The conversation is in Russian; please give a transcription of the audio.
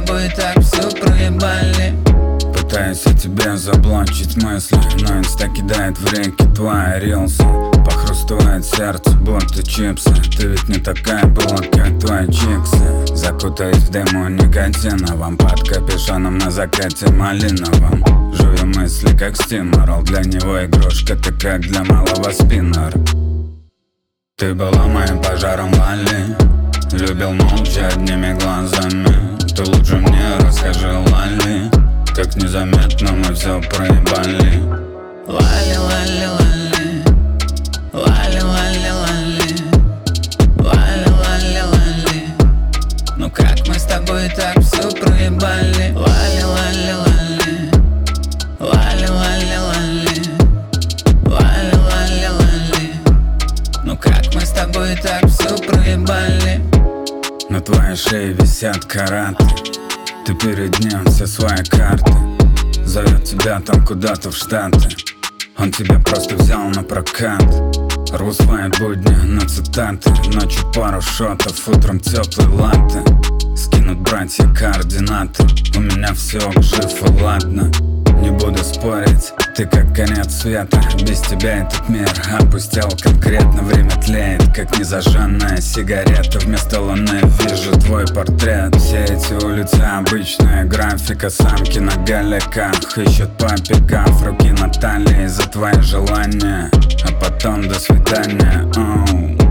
тобой так все проебали. Пытаюсь о тебе заблочить мысли, но инста кидает в реки твои рилсы. Похрустывает сердце, будто чипсы. Ты ведь не такая была, как твои чиксы. Закутаюсь в дыму никотиновом, под капюшоном на закате малиновом. Жую мысли, как стиморал, для него игрушка, ты как для малого спиннера. Ты была моим пожаром Лали, любил молча одними глазами. Ты лучше мне расскажи, Лали, как незаметно мы все проебали. Лали, лали, лали, лали, лали, лали, лали, лали, лали. Ну как мы с тобой так все проебали. Лали, лали, лали, лали, лали, лали, лали, лали, лали. Ну как мы с тобой так все проебали. На твоей шее висят караты, ты перед ним все свои карты. Зовет тебя там куда-то в Штаты, он тебя просто взял на прокат. Рву свои будни на цитаты, ночью пару шотов, утром теплый латте. Скинут братья координаты, у меня все жив и ладно. Не буду спорить, ты как конец света. Без тебя этот мир опустел конкретно. Время тлеет, как незажженная сигарета. Вместо луны вижу твой портрет. Все эти улицы обычная графика. Самки на галиках ищут по пикап. Руки на талии за твои желания, а потом до свидания.